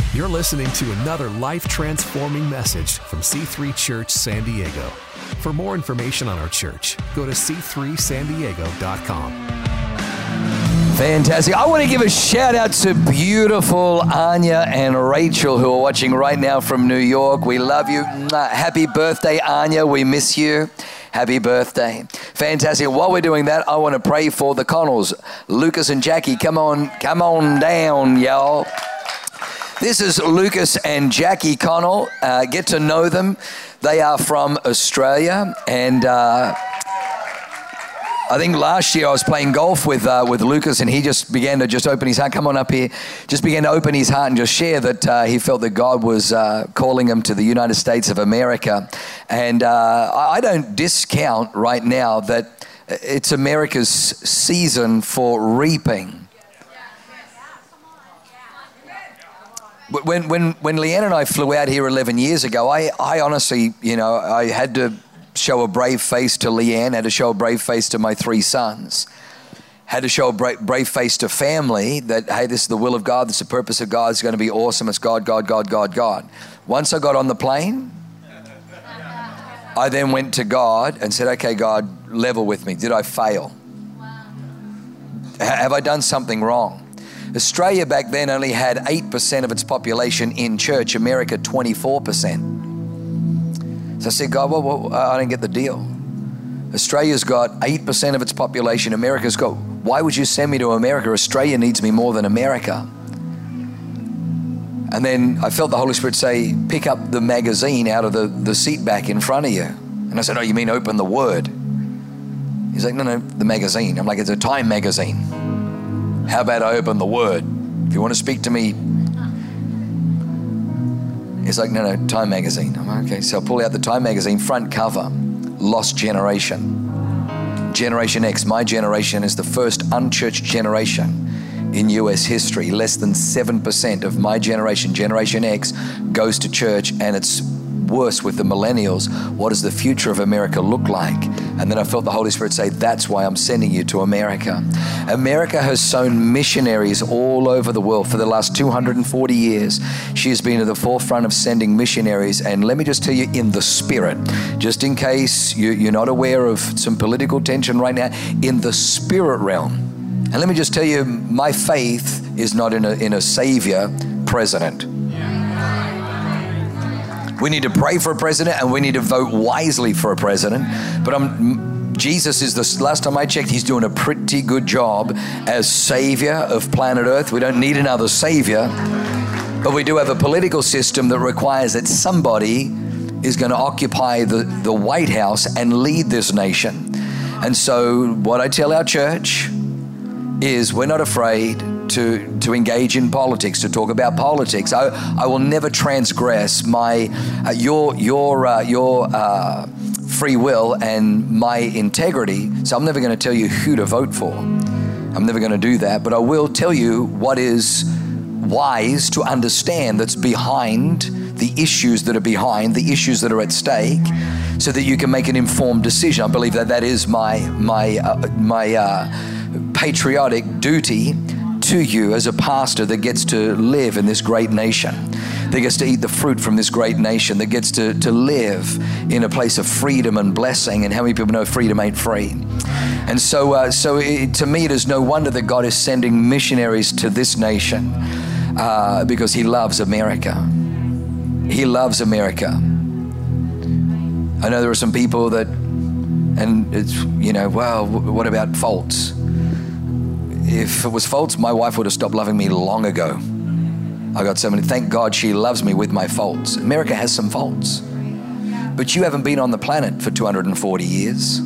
You're listening to another life-transforming message from C3 Church San Diego. For more information on our church, go to c3sandiego.com. Fantastic. I want to give a shout out to beautiful Anya and Rachel who are watching right now from New York. We love you. Happy birthday, Anya. We miss you. Happy birthday. Fantastic. While we're doing that, I want to pray for the Connells. Lucas and Jackie, come on down, y'all. This is Lucas and Jackie Connell. Get to know them. They are from Australia, and I think last year I was playing golf with Lucas, and he just began to open his heart. Come on up here. Just began to open his heart and just share that he felt that God was calling him to the United States of America. And I don't discount right now that it's America's season for reaping. When Leanne and I flew out here 11 years ago, I honestly, I had to show a brave face to Leanne, had to show a brave face to my 3 sons, had to show a brave face to family that, hey, this is the will of God, this is the purpose of God, it's going to be awesome, it's God, God, God, God, God. Once I got on the plane, I then went to God and said, okay, God, level with me. Did I fail? Have I done something wrong? Australia back then only had 8% of its population in church, America 24%. So I said, God, well, I don't get the deal. Australia's got 8% of its population, America's got, why would you send me to America? Australia needs me more than America. And then I felt the Holy Spirit say, pick up the magazine out of the seat back in front of you. And I said, oh, you mean open the Word? He's like, no, the magazine. I'm like, it's a Time magazine. How about I open the Word? If you want to speak to me. He's like, no, Time magazine. I'm like, okay, so I pull out the Time magazine, front cover, Lost Generation. Generation X, my generation is the first unchurched generation in US history. Less than 7% of my generation, Generation X, goes to church, and it's worse with the millennials. What does the future of America look like? And then I felt the Holy Spirit say, that's why I'm sending you to America. America has sown missionaries all over the world for the last 240 years. She has been at the forefront of sending missionaries. And let me just tell you, in the spirit, just in case you're not aware of some political tension right now, in the spirit realm. And let me just tell you, my faith is not in a savior president. We need to pray for a president, and we need to vote wisely for a president. But Jesus is last time I checked, he's doing a pretty good job as savior of planet Earth. We don't need another savior, but we do have a political system that requires that somebody is going to occupy the White House and lead this nation. And so what I tell our church is we're not afraid to engage in politics, to talk about politics. I will never transgress my your free will and my integrity. So I'm never going to tell you who to vote for. I'm never going to do that. But I will tell you what is wise to understand that's behind the issues that are behind, the issues that are at stake, so that you can make an informed decision. I believe that is my patriotic duty to you as a pastor that gets to live in this great nation, that gets to eat the fruit from this great nation, that gets to live in a place of freedom and blessing. And how many people know freedom ain't free? And so to me, it is no wonder that God is sending missionaries to this nation because he loves America. He loves America. I know there are some people that, and it's, well, what about faults? If it was faults, my wife would have stopped loving me long ago. I got so many, thank God she loves me with my faults. America has some faults. But you haven't been on the planet for 240 years.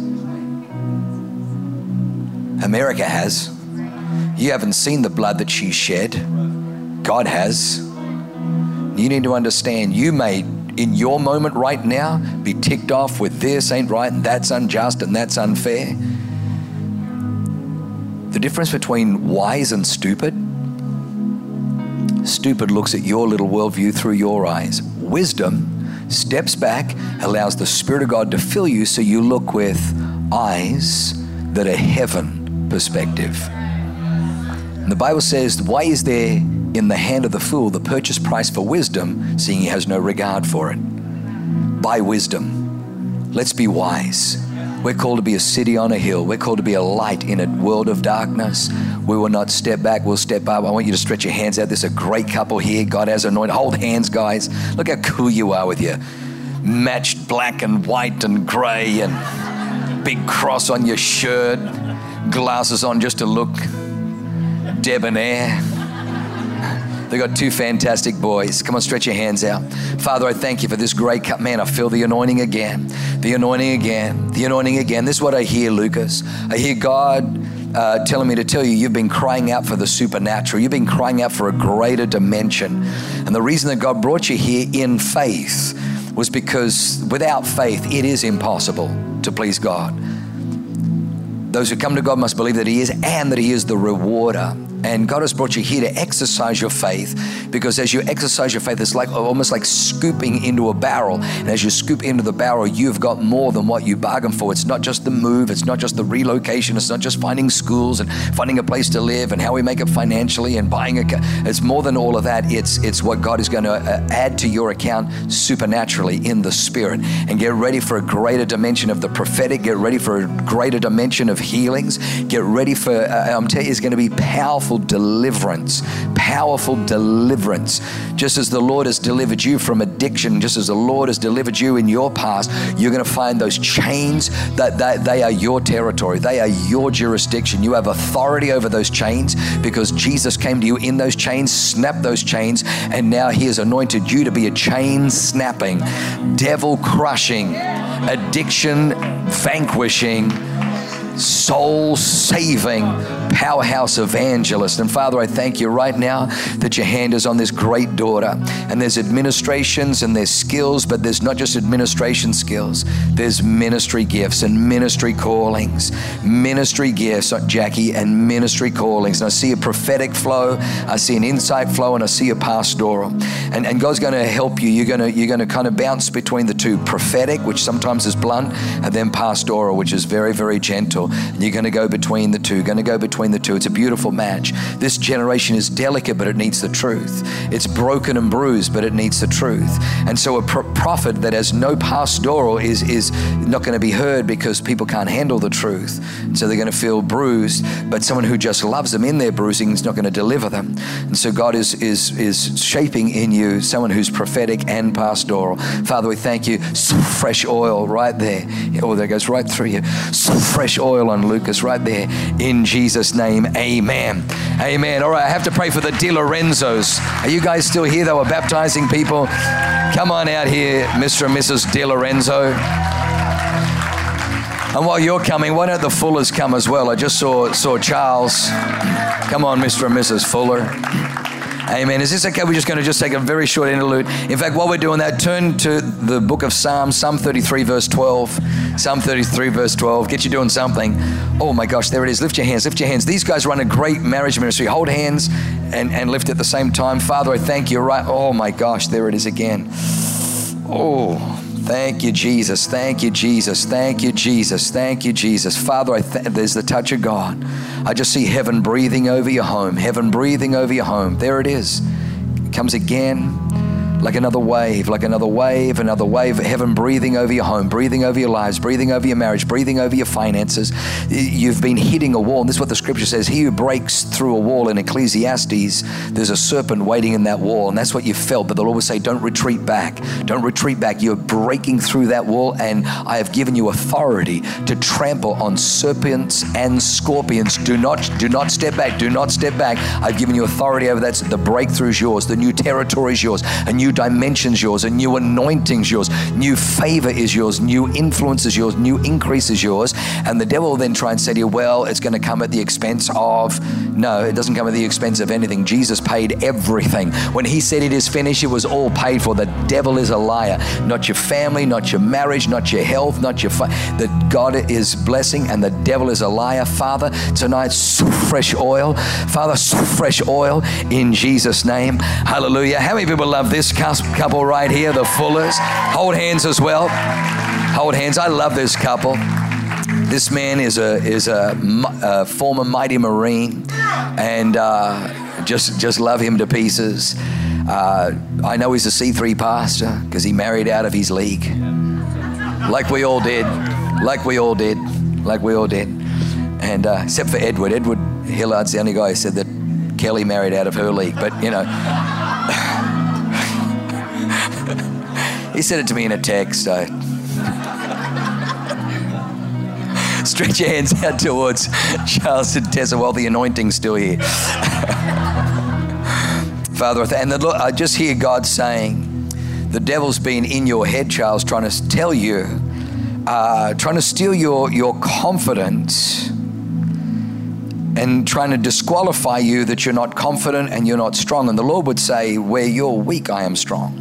America has. You haven't seen the blood that she shed. God has. You need to understand, you may, in your moment right now, be ticked off with this ain't right and that's unjust and that's unfair. The difference between wise and stupid looks at your little worldview through your eyes. Wisdom steps back, allows the Spirit of God to fill you so you look with eyes that are heaven perspective. And the Bible says, why is there in the hand of the fool the purchase price for wisdom, seeing he has no regard for it. Buy wisdom. Let's be wise. We're called to be a city on a hill. We're called to be a light in a world of darkness. We will not step back, we'll step up. I want you to stretch your hands out. There's a great couple here. God has anointed. Hold hands, guys. Look how cool you are with your matched black and white and gray and big cross on your shirt, glasses on just to look debonair. They got two fantastic boys. Come on, stretch your hands out. Father, I thank you for this great cup. Man, I feel the anointing again. The anointing again. The anointing again. This is what I hear, Lucas. I hear God telling me to tell you, you've been crying out for the supernatural. You've been crying out for a greater dimension. And the reason that God brought you here in faith was because without faith, it is impossible to please God. Those who come to God must believe that He is and that He is the rewarder. And God has brought you here to exercise your faith, because as you exercise your faith, it's like almost like scooping into a barrel. And as you scoop into the barrel, you've got more than what you bargained for. It's not just the move. It's not just the relocation. It's not just finding schools and finding a place to live and how we make it financially and buying a car. It's more than all of that. It's what God is going to add to your account supernaturally in the Spirit. And get ready for a greater dimension of the prophetic. Get ready for a greater dimension of healings. Get ready for, I'm telling you, it's going to be powerful deliverance. Powerful deliverance. Just as the Lord has delivered you from addiction, just as the Lord has delivered you in your past, you're going to find those chains that they are your territory. They are your jurisdiction. You have authority over those chains because Jesus came to you in those chains, snapped those chains, and now He has anointed you to be a chain snapping, devil crushing, addiction vanquishing, soul saving powerhouse evangelist. And Father, I thank you right now that your hand is on this great daughter. And there's administrations and there's skills, but there's not just administration skills. There's ministry gifts and ministry callings. Ministry gifts, Jackie, and ministry callings. And I see a prophetic flow, I see an insight flow, and I see a pastoral. And God's going to help you. You're going to kind of bounce between the two. Prophetic, which sometimes is blunt, and then pastoral, which is very, very gentle. And you're going to go between the two. It's a beautiful match. This generation is delicate, but it needs the truth. It's broken and bruised, but it needs the truth. And so a prophet that has no pastoral is not going to be heard because people can't handle the truth. And so they're going to feel bruised, but someone who just loves them in their bruising is not going to deliver them. And so God is shaping in you someone who's prophetic and pastoral. Father, we thank you. Some fresh oil right there. Oh, that goes right through you. Some fresh oil on Lucas right there. In Jesus' name, amen. Amen. All right, I have to pray for the De Lorenzos. Are you guys still here? They were baptizing people. Come on out here, Mr. and Mrs. De Lorenzo. And while you're coming, why don't the Fullers come as well? I just saw Charles. Come on, Mr. and Mrs. Fuller. Amen. Is this okay? We're just going to take a very short interlude. In fact, while we're doing that, turn to the book of Psalms, Psalm 33, verse 12. Psalm 33, verse 12. Get you doing something. Oh my gosh, there it is. Lift your hands. Lift your hands. These guys run a great marriage ministry. Hold hands and lift at the same time. Father, I thank you. Right. Oh my gosh, there it is again. Oh, thank you, Jesus. Thank you, Jesus. Thank you, Jesus. Thank you, Jesus. Father, there's the touch of God. I just see heaven breathing over your home. Heaven breathing over your home. There it is. It comes again. Like another wave, another wave, heaven breathing over your home, breathing over your lives, breathing over your marriage, breathing over your finances. You've been hitting a wall. And this is what the scripture says. He who breaks through a wall in Ecclesiastes, there's a serpent waiting in that wall. And that's what you felt. But the Lord would say, don't retreat back. Don't retreat back. You're breaking through that wall. And I have given you authority to trample on serpents and scorpions. Do not step back. Do not step back. I've given you authority over that. The breakthrough is yours. The new territory is yours. A new dimensions yours, a new anointing's yours, new favor is yours, new influence is yours, new increase is yours. And the devil will then try and say to you, well, it's going to come at the expense of, no, it doesn't come at the expense of anything. Jesus paid everything. When he said it is finished, it was all paid for. The devil is a liar. Not your family, not your marriage, not your health, not your that God is blessing and the devil is a liar. Father, tonight, fresh oil. Father, fresh oil in Jesus' name. Hallelujah. How many people love this couple right here, the Fullers? Hold hands as well. Hold hands. I love this couple. This man is a former mighty Marine, and Just love him to pieces. I know he's a C3 pastor because he married out of his league. Like we all did. And except for Edward. Edward Hillard's the only guy who said that Kelly married out of her league. But, you know, he said it to me in a text. Stretch your hands out towards Charles and Tessa while the anointing's still here. Father, I just hear God saying, the devil's been in your head, Charles, trying to tell you, trying to steal your confidence and trying to disqualify you that you're not confident and you're not strong. And the Lord would say, where you're weak, I am strong.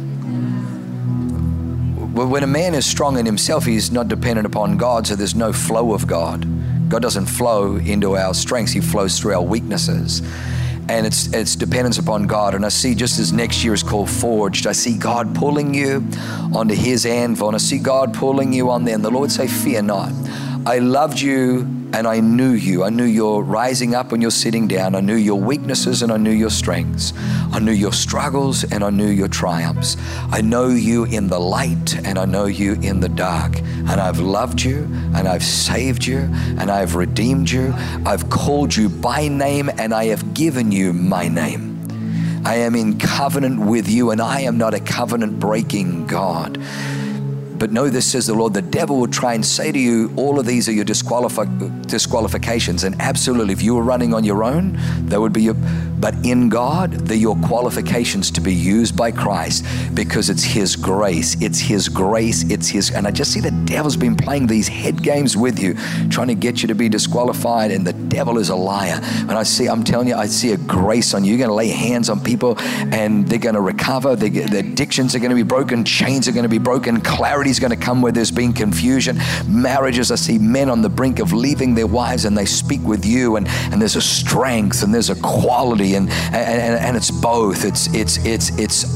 When a man is strong in himself, he's not dependent upon God, so there's no flow of God. God doesn't flow into our strengths. He flows through our weaknesses. And it's dependence upon God. And I see, just as next year is called Forged, I see God pulling you onto his anvil, and I see God pulling you on there. And the Lord say, fear not. I loved you and I knew you. I knew your rising up and your sitting down. I knew your weaknesses and I knew your strengths. I knew your struggles and I knew your triumphs. I know you in the light and I know you in the dark. And I've loved you and I've saved you and I've redeemed you. I've called you by name and I have given you my name. I am in covenant with you and I am not a covenant breaking God. But know this, says the Lord, the devil will try and say to you, all of these are your disqualifications. And absolutely, if you were running on your own, that would be but in God, they're your qualifications to be used by Christ, because it's his grace. It's his grace. It's his, and I just see the devil's been playing these head games with you, trying to get you to be disqualified, and the devil is a liar. And I'm telling you, I see a grace on you. You're going to lay hands on people and they're going to recover. Their addictions are going to be broken. Chains are going to be broken. Clarity is going to come where there's been confusion. Marriages, I see men on the brink of leaving their wives and they speak with you, and there's a strength and there's a quality, and it's both. It's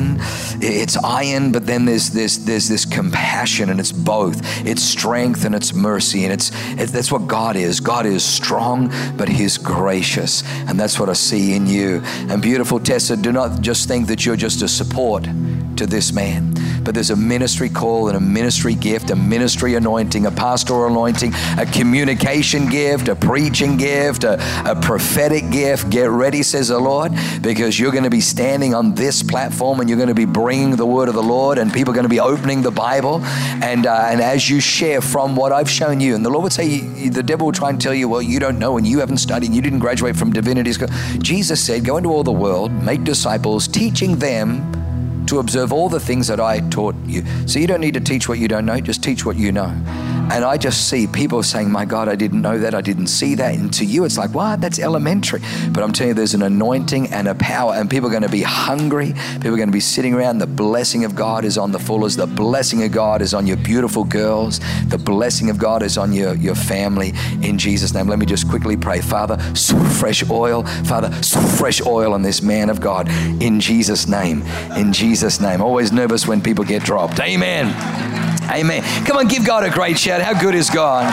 iron, but then there's this compassion, and it's both. It's strength and it's mercy, and that's what God is. God is strong, but he's gracious, and that's what I see in you. And beautiful Tessa, do not just think that you're just a support to this man, but there's a ministry call and a ministry gift, a ministry anointing, a pastoral anointing, a communication gift, a preaching gift, a prophetic gift. Get ready, says the Lord, because you're going to be standing on this platform and you're going to be bringing the word of the Lord, and people are going to be opening the Bible, and as you share from what I've shown you, and the Lord would say, the devil will try and tell you, well, you don't know and you haven't studied and you didn't graduate from divinity school. Jesus said, go into all the world, make disciples, teaching them to observe all the things that I taught you. So you don't need to teach what you don't know, just teach what you know. And I just see people saying, my God, I didn't know that, I didn't see that. And to you, it's like, what? That's elementary. But I'm telling you, there's an anointing and a power, and people are going to be hungry. People are going to be sitting around. The blessing of God is on the fullers. The blessing of God is on your beautiful girls. The blessing of God is on your family, in Jesus' name. Let me just quickly pray. Father, fresh oil. Father, fresh oil on this man of God, in Jesus' name. In Jesus' name. Always nervous when people get dropped. Amen. Amen. Come on, give God a great shout. How good is God?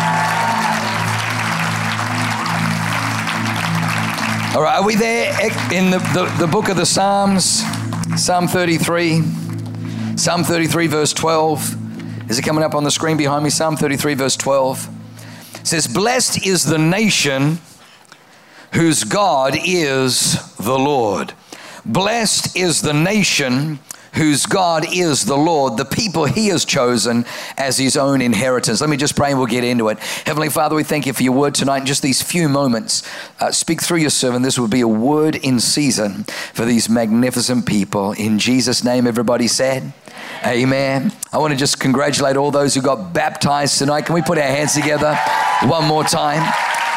All right, are we there in the book of the Psalms? Psalm 33. Psalm 33 verse 12. Is it coming up on the screen behind me? Psalm 33 verse 12. It says, blessed is the nation whose God is the Lord. Blessed is the nation whose God is the Lord, the people he has chosen as his own inheritance. Let me just pray and we'll get into it. Heavenly Father, we thank you for your word tonight. In just these few moments, speak through your servant. This will be a word in season for these magnificent people. In Jesus' name, everybody said, amen. I want to just congratulate all those who got baptized tonight. Can we put our hands together one more time?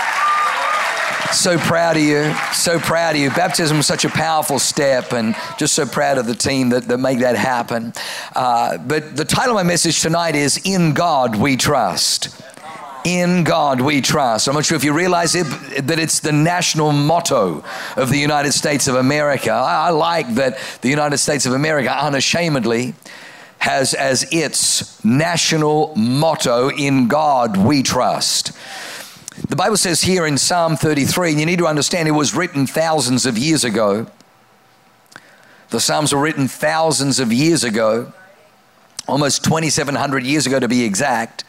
So proud of you. So proud of you. Baptism is such a powerful step, and just so proud of the team that make that happen. But the title of my message tonight is In God We Trust. In God we trust. I'm not sure if you realize it, that it's the national motto of the United States of America. I like that the United States of America unashamedly has as its national motto, In God We Trust. The Bible says here in Psalm 33, and you need to understand it was written thousands of years ago. The Psalms were written thousands of years ago, almost 2,700 years ago to be exact.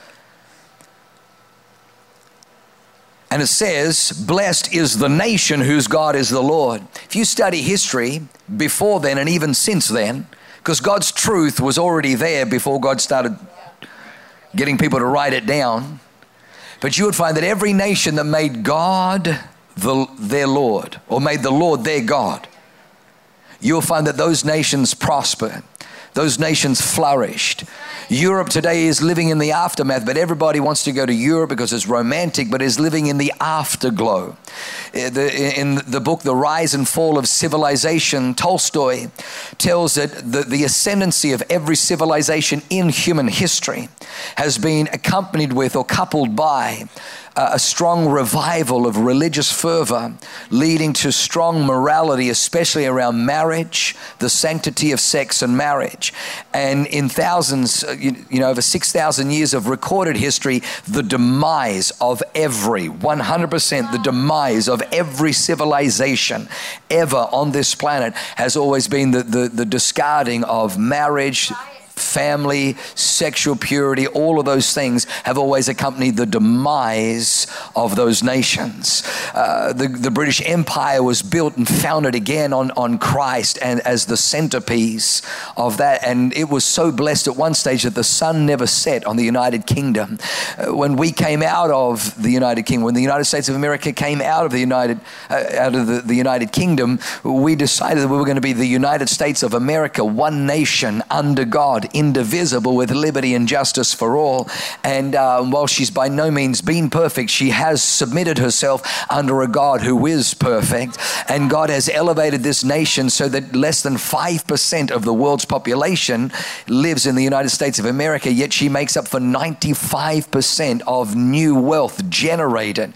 And it says, blessed is the nation whose God is the Lord. If you study history before then and even since then, because God's truth was already there before God started getting people to write it down. But you would find that every nation that made God their Lord, or made the Lord their God, you'll find that those nations prospered. Those nations flourished. Europe today is living in the aftermath, but everybody wants to go to Europe because it's romantic, but is living in the afterglow. In the book, The Rise and Fall of Civilization, Tolstoy tells that the ascendancy of every civilization in human history has been accompanied with or coupled by a strong revival of religious fervor leading to strong morality, especially around marriage, the sanctity of sex and marriage. And in thousands, over 6,000 years of recorded history, the demise of every, 100%, the demise of every civilization ever on this planet has always been the discarding of marriage, family, sexual purity. All of those things have always accompanied the demise of those nations. The British Empire was built and founded again on Christ and as the centerpiece of that. And it was so blessed at one stage that the sun never set on the United Kingdom. When we came out of the United Kingdom, when the United States of America came out of the United Kingdom, we decided that we were going to be the United States of America, one nation under God, indivisible, with liberty and justice for all. And while she's by no means been perfect, she has submitted herself under a God who is perfect. And God has elevated this nation so that less than 5% of the world's population lives in the United States of America, yet she makes up for 95% of new wealth generated.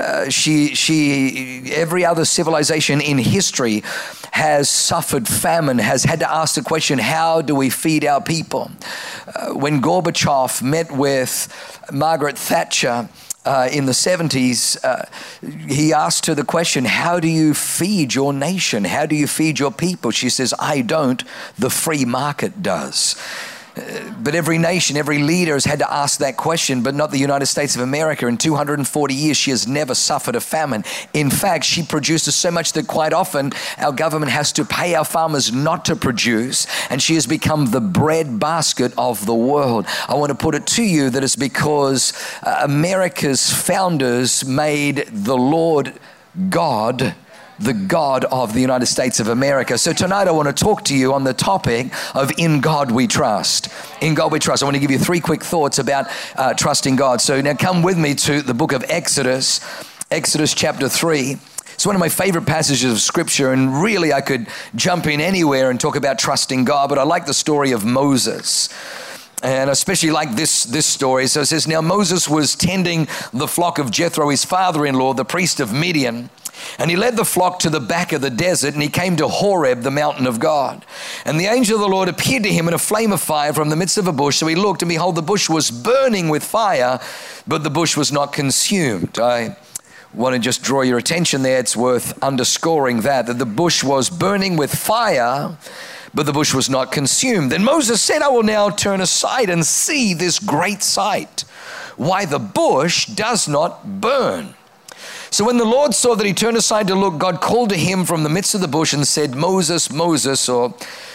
Every other civilization in history has suffered famine, has had to ask the question, how do we feed our people? When Gorbachev met with Margaret Thatcher in the 70s, he asked her the question, how do you feed your nation? How do you feed your people? She says, I don't, the free market does. But every nation, every leader has had to ask that question, but not the United States of America. In 240 years, she has never suffered a famine. In fact, she produces so much that quite often our government has to pay our farmers not to produce, and she has become the bread basket of the world. I want to put it to you that it's because America's founders made the Lord God the God of the United States of America. So tonight I want to talk to you on the topic of In God We Trust. In God We Trust. I want to give you 3 quick thoughts about trusting God. So now come with me to the book of Exodus chapter 3. It's one of my favorite passages of scripture, and really I could jump in anywhere and talk about trusting God, but I like the story of Moses. And I especially like this story. So it says, now Moses was tending the flock of Jethro, his father-in-law, the priest of Midian. And he led the flock to the back of the desert, and he came to Horeb, the mountain of God. And the angel of the Lord appeared to him in a flame of fire from the midst of a bush. So he looked, and behold, the bush was burning with fire, but the bush was not consumed. I want to just draw your attention there. It's worth underscoring that the bush was burning with fire, but the bush was not consumed. Then Moses said, I will now turn aside and see this great sight, why the bush does not burn. So when the Lord saw that he turned aside to look, God called to him from the midst of the bush and said, Moses, Moses, or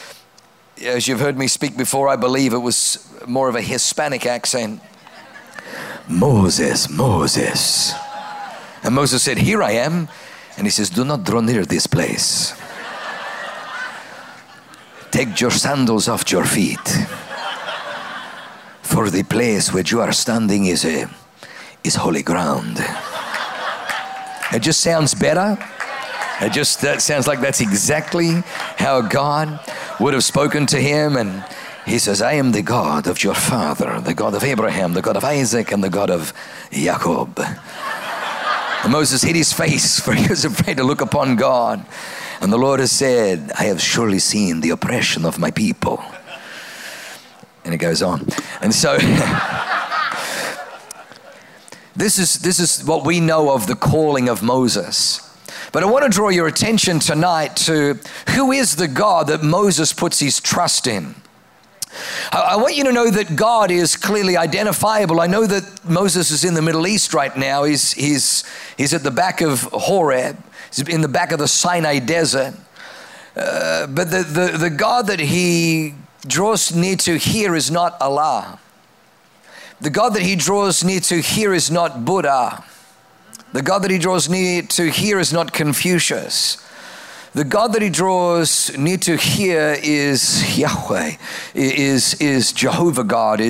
as you've heard me speak before, I believe it was more of a Hispanic accent. Moses, Moses. And Moses said, here I am. And he says, do not draw near this place. Take your sandals off your feet. For the place where you are standing is holy ground. It just sounds better. That sounds like that's exactly how God would have spoken to him. And he says, I am the God of your father, the God of Abraham, the God of Isaac, and the God of Jacob. And Moses hid his face, for he was afraid to look upon God. And the Lord has said, I have surely seen the oppression of my people. And it goes on. And so This is what we know of the calling of Moses. But I want to draw your attention tonight to who is the God that Moses puts his trust in. I want you to know that God is clearly identifiable. I know that Moses is in the Middle East right now. He's at the back of Horeb. He's in the back of the Sinai desert. But the God that he draws near to here is not Allah. The God that he draws near to here is not Buddha. The God that he draws near to here is not Confucius. The God that he draws near to here is Yahweh, is Jehovah God,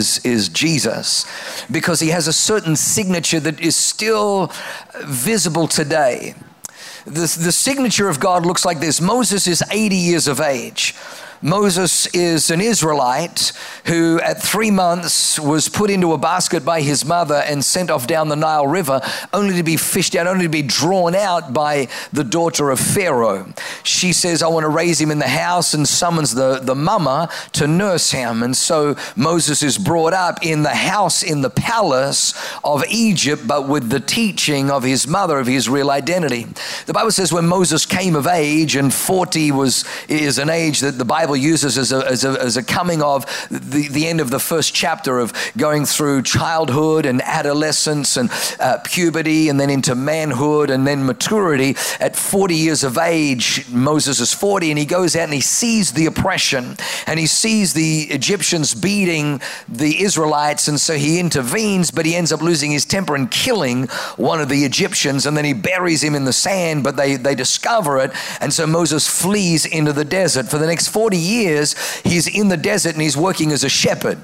is Jesus, because he has a certain signature that is still visible today. The signature of God looks like this. Moses is 80 years of age. Moses is an Israelite who at 3 months was put into a basket by his mother and sent off down the Nile River, only to be fished out, only to be drawn out by the daughter of Pharaoh. She says, I want to raise him in the house, and summons the mama to nurse him. And so Moses is brought up in the house, in the palace of Egypt, but with the teaching of his mother, of his real identity. The Bible says when Moses came of age, and 40 is an age that the Bible uses as a coming of the end of the first chapter of going through childhood and adolescence and puberty, and then into manhood and then maturity. At 40 years of age, Moses is 40, and he goes out and he sees the oppression, and he sees the Egyptians beating the Israelites, and so he intervenes, but he ends up losing his temper and killing one of the Egyptians, and then he buries him in the sand, but they discover it, and so Moses flees into the desert. For the next 40 years, he's in the desert and he's working as a shepherd.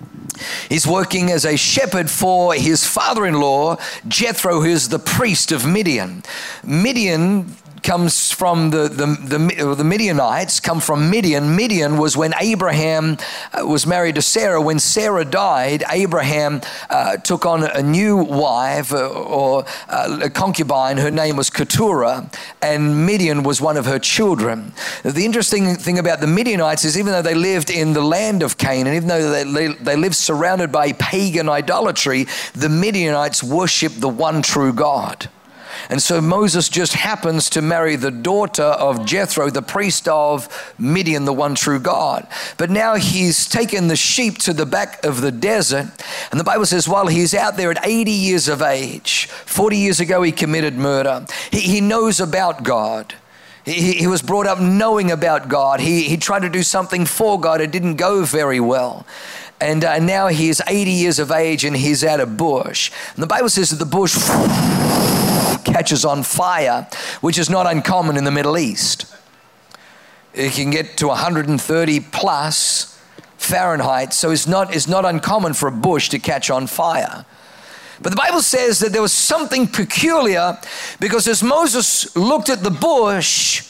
He's working as a shepherd for his father-in-law, Jethro, who is the priest of Midian. Midian comes from the Midianites come from Midian. Midian was when Abraham was married to Sarah. When Sarah died, Abraham took on a new wife or a concubine. Her name was Keturah, and Midian was one of her children. The interesting thing about the Midianites is even though they lived in the land of Canaan, even though they lived surrounded by pagan idolatry, the Midianites worshiped the one true God. And so Moses just happens to marry the daughter of Jethro, the priest of Midian, the one true God. But now he's taken the sheep to the back of the desert. And the Bible says while he's out there at 80 years of age, 40 years ago he committed murder. He knows about God. He was brought up knowing about God. He tried to do something for God. It didn't go very well. And now he's 80 years of age and he's at a bush. And the Bible says that the bush catches on fire, which is not uncommon in the Middle East. It can get to 130 plus Fahrenheit, so it's not uncommon for a bush to catch on fire. But the Bible says that there was something peculiar, because as Moses looked at the bush,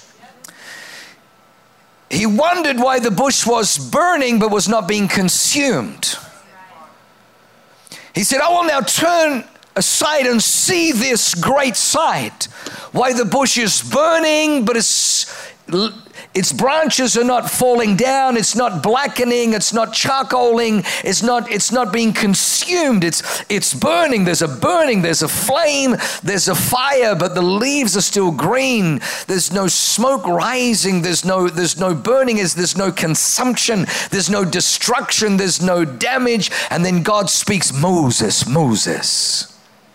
he wondered why the bush was burning but was not being consumed. He said, I will now turn aside and see this great sight, why the bush is burning, but its branches are not falling down, it's not blackening, it's not charcoaling, it's not being consumed, it's burning. There's a flame, there's a fire, but the leaves are still green. There's no smoke rising, there's no burning, there's no consumption, there's no destruction, there's no damage. And then God speaks, Moses, Moses.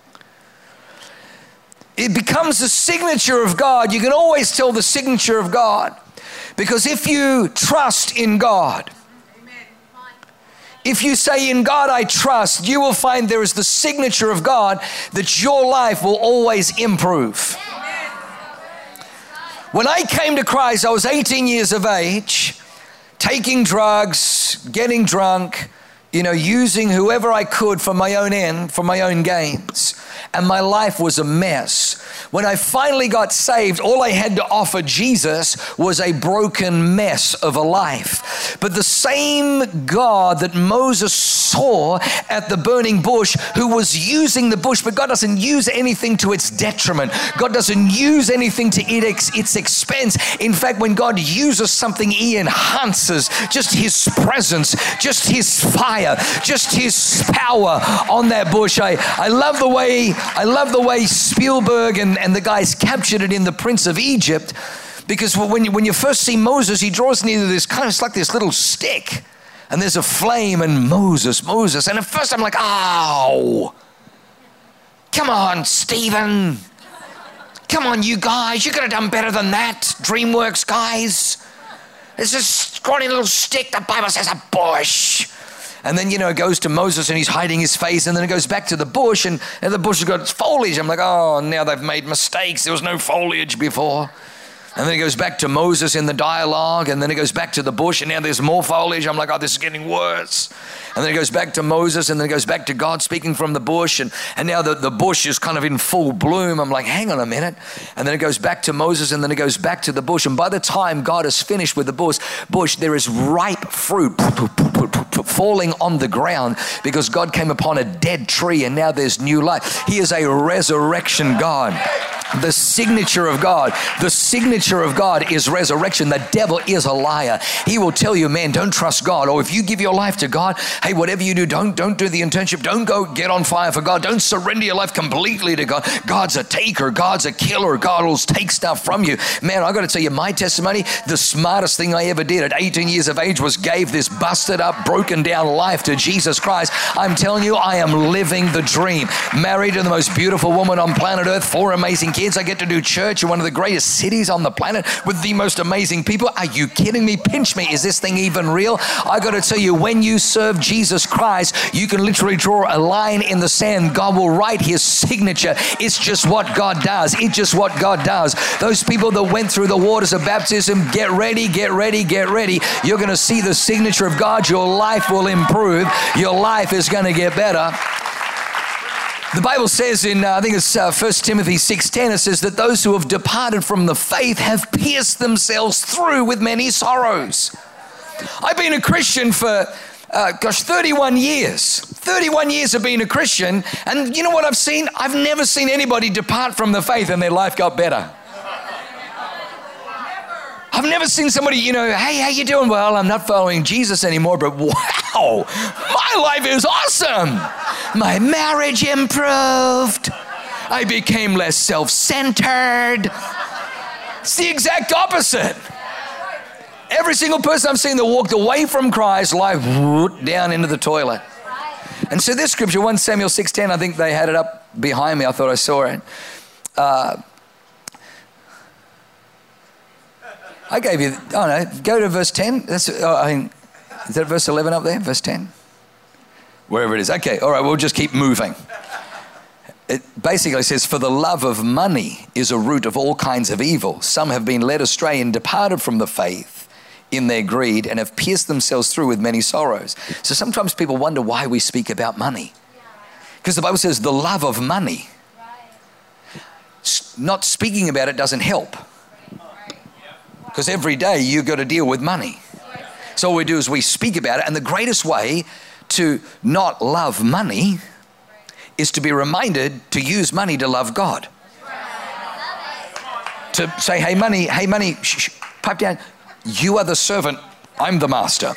It becomes the signature of God. You can always tell the signature of God, because if you trust in God, if you say, in God I trust, you will find there is the signature of God that your life will always improve. When I came to Christ, I was 18 years of age, taking drugs, getting drunk, using whoever I could for my own end, for my own gains. And my life was a mess. When I finally got saved, all I had to offer Jesus was a broken mess of a life. But the same God that Moses saw at the burning bush, who was using the bush, but God doesn't use anything to its detriment. God doesn't use anything to its expense. In fact, when God uses something, He enhances just His presence, just His fire, just His power on that bush. I love the way Spielberg and the guys captured it in The Prince of Egypt, because when you first see Moses, he draws near this kind of, it's like this little stick, and there's a flame, and Moses. And at first I'm like, ow, come on, Stephen. Come on, you guys, you could have done better than that, DreamWorks guys. It's a scrawny little stick, the Bible says a bush. And then, it goes to Moses and he's hiding his face, and then it goes back to the bush, and the bush has got its foliage. I'm like, oh, now they've made mistakes. There was no foliage before. And then it goes back to Moses in the dialogue, and then it goes back to the bush, and now there's more foliage. I'm like, oh, this is getting worse. And then it goes back to Moses, and then it goes back to God speaking from the bush, and now the bush is kind of in full bloom. I'm like, hang on a minute. And then it goes back to Moses, and then it goes back to the bush. And by the time God is finished with the bush, there is ripe fruit falling on the ground, because God came upon a dead tree, and now there's new life. He is a resurrection God. The signature of God is resurrection. The devil is a liar. He will tell you, man, don't trust God. Or if you give your life to God, hey, whatever you do, don't do the internship. Don't go get on fire for God. Don't surrender your life completely to God. God's a taker. God's a killer. God will take stuff from you. Man, I got to tell you, my testimony, the smartest thing I ever did at 18 years of age was gave this busted up, broken down life to Jesus Christ. I'm telling you, I am living the dream. Married to the most beautiful woman on planet Earth, 4 amazing kids. I get to do church in one of the greatest cities on the planet with the most amazing people. Are you kidding me? Pinch me. Is this thing even real? I got to tell you, when you serve Jesus Christ, you can literally draw a line in the sand. God will write His signature. It's just what God does. It's just what God does. Those people that went through the waters of baptism, get ready, get ready, get ready. You're going to see the signature of God. Your life will improve. Your life is going to get better. The Bible says in, I think it's 1 Timothy 6:10, it says that those who have departed from the faith have pierced themselves through with many sorrows. I've been a Christian for, 31 years. 31 years of being a Christian, and you know what I've seen? I've never seen anybody depart from the faith and their life got better. I've never seen somebody, hey, how you doing? Well, I'm not following Jesus anymore, but wow, my life is awesome. My marriage improved. I became less self-centered. It's the exact opposite. Every single person I've seen that walked away from Christ, life down into the toilet. And so this scripture, 1 Samuel 6:10, I think they had it up behind me. I thought I saw it. I gave you, go to verse 10. Is that verse 11 up there? Verse 10? Wherever it is. Okay, all right, we'll just keep moving. It basically says, for the love of money is a root of all kinds of evil. Some have been led astray and departed from the faith in their greed and have pierced themselves through with many sorrows. So sometimes people wonder why we speak about money. Because the Bible says the love of money. Not speaking about it doesn't help. Because every day you've got to deal with money. So all we do is we speak about it. And the greatest way to not love money is to be reminded to use money to love God. To say, hey money, shh, pipe down. You are the servant, I'm the master.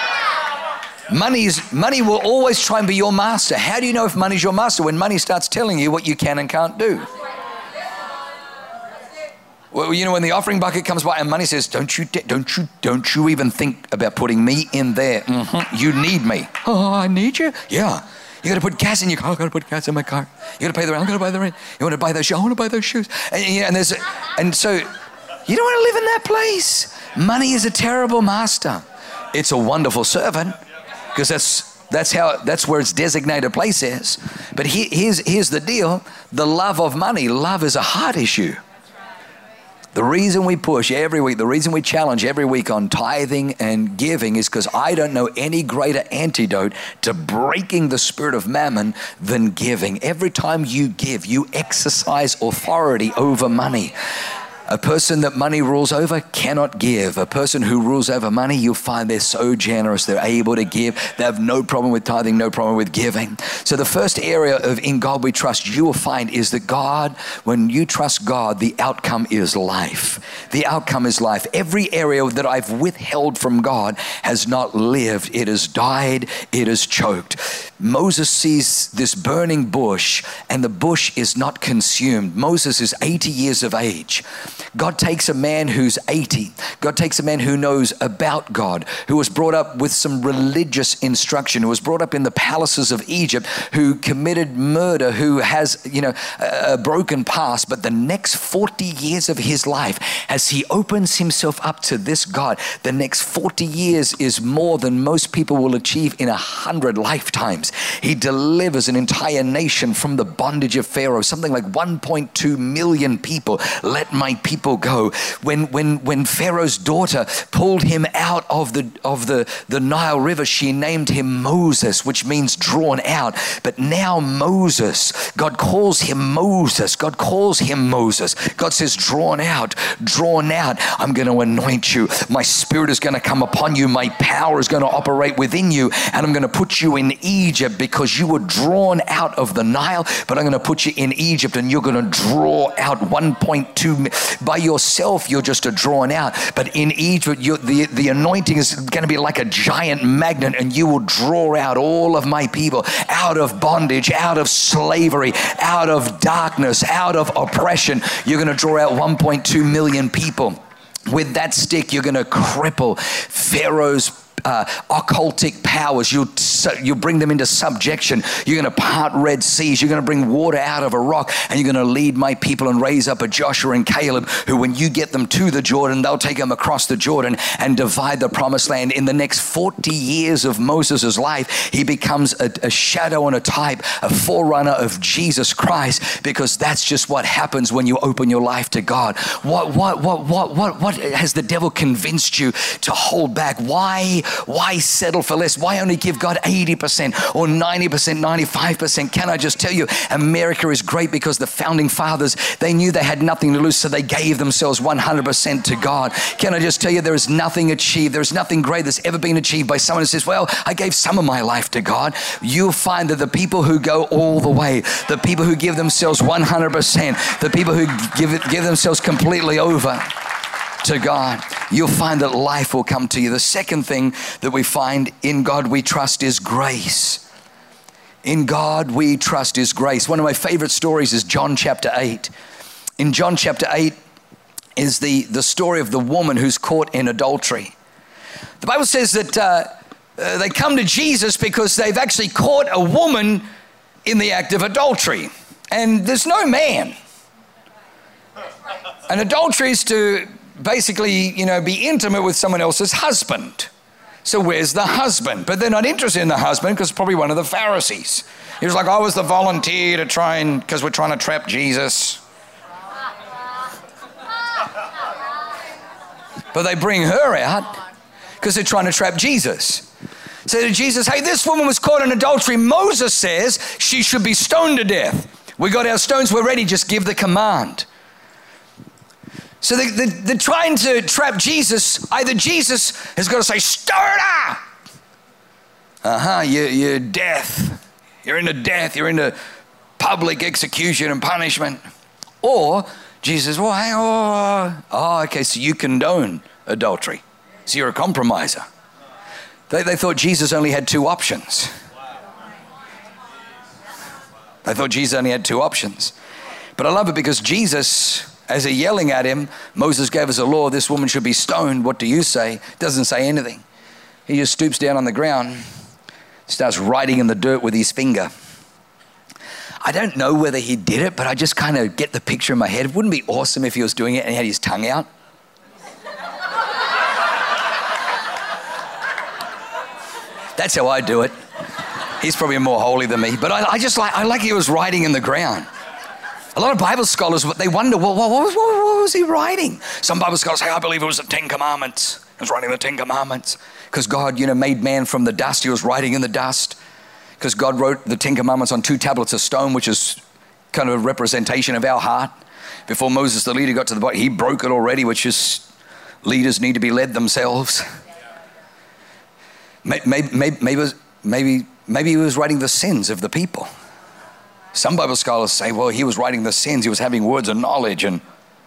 Money will always try and be your master. How do you know if money's your master? When money starts telling you what you can and can't do. Well, when the offering bucket comes by and money says, don't you even think about putting me in there. Mm-hmm. You need me. Oh, I need you? Yeah. You got to put gas in your car. I got to put gas in my car. You got to pay the rent. I got to buy the rent. You want to buy those shoes? I want to buy those shoes. And so you don't want to live in that place. Money is a terrible master. It's a wonderful servant, because that's where its designated place is. But here's the deal. The love of money. Love is a heart issue. The reason we push every week, the reason we challenge every week on tithing and giving is because I don't know any greater antidote to breaking the spirit of mammon than giving. Every time you give, you exercise authority over money. A person that money rules over cannot give. A person who rules over money, you'll find they're so generous. They're able to give. They have no problem with tithing, no problem with giving. So the first area of in God we trust, you will find is that God, when you trust God, the outcome is life. The outcome is life. Every area that I've withheld from God has not lived. It has died. It has choked. Moses sees this burning bush and the bush is not consumed. Moses is 80 years of age. God takes a man who's 80. God takes a man who knows about God, who was brought up with some religious instruction, who was brought up in the palaces of Egypt, who committed murder, who has, a broken past. But the next 40 years of his life, as he opens himself up to this God, the next 40 years is more than most people will achieve in 100 lifetimes. He delivers an entire nation from the bondage of Pharaoh, something like 1.2 million people. Let my people go. When Pharaoh's daughter pulled him out of the Nile River, she named him Moses, which means drawn out. But now Moses, God calls him Moses. God calls him Moses. God says, drawn out. I'm going to anoint you. My spirit is going to come upon you. My power is going to operate within you. And I'm going to put you in Egypt because you were drawn out of the Nile, but I'm going to put you in Egypt and you're going to draw out 1.2. By yourself, you're just a drawn out. But in Egypt, the anointing is going to be like a giant magnet, and you will draw out all of my people out of bondage, out of slavery, out of darkness, out of oppression. You're going to draw out 1.2 million people. With that stick, you're going to cripple Pharaoh's occultic powers. You'll bring them into subjection. You're going to part Red Seas. You're going to bring water out of a rock, and you're going to lead my people and raise up a Joshua and Caleb who, when you get them to the Jordan, they'll take them across the Jordan and divide the promised land. In the next 40 years of Moses' life, he becomes a shadow and a type, a forerunner of Jesus Christ, because that's just what happens when you open your life to God. What has the devil convinced you to hold back? Why settle for less? Why only give God 80% or 90%, 95%? Can I just tell you, America is great because the founding fathers, they knew they had nothing to lose, so they gave themselves 100% to God. Can I just tell you, there is nothing achieved, there's nothing great that's ever been achieved by someone who says, well, I gave some of my life to God. You'll find that the people who go all the way, the people who give themselves 100%, the people who give themselves completely over to God, you'll find that life will come to you. The second thing that we find in God we trust is grace. In God we trust is grace. One of my favorite stories is John chapter 8. In John chapter 8 is the story of the woman who's caught in adultery. The Bible says that they come to Jesus because they've actually caught a woman in the act of adultery. And there's no man. And adultery is to basically, be intimate with someone else's husband. So where's the husband? But they're not interested in the husband because it's probably one of the Pharisees. He was like, I was the volunteer to because we're trying to trap Jesus. But they bring her out because they're trying to trap Jesus. Say to Jesus, hey, this woman was caught in adultery. Moses says she should be stoned to death. We got our stones, we're ready, just give the command. So they're trying to trap Jesus. Either Jesus has got to say, stir it up. You're death. You're into death. You're into public execution and punishment. Or Jesus, well, hang on. Oh, okay, so you condone adultery. So you're a compromiser. They thought Jesus only had two options. They thought Jesus only had two options. But I love it because Jesus, as they're yelling at him, Moses gave us a law, this woman should be stoned. What do you say? Doesn't say anything. He just stoops down on the ground, starts writing in the dirt with his finger. I don't know whether he did it, but I just kind of get the picture in my head. Wouldn't it be awesome if he was doing it and he had his tongue out? That's how I do it. He's probably more holy than me, but I like he was writing in the ground. A lot of Bible scholars, they wonder, well, what was he writing? Some Bible scholars say, I believe it was the 10 Commandments. He was writing the 10 Commandments. Because God, made man from the dust. He was writing in the dust. Because God wrote the 10 Commandments on 2 tablets of stone, which is kind of a representation of our heart. Before Moses, the leader, got to the bottom, he broke it already, which is leaders need to be led themselves. Maybe he was writing the sins of the people. Some Bible scholars say, well, he was writing the sins. He was having words of knowledge. And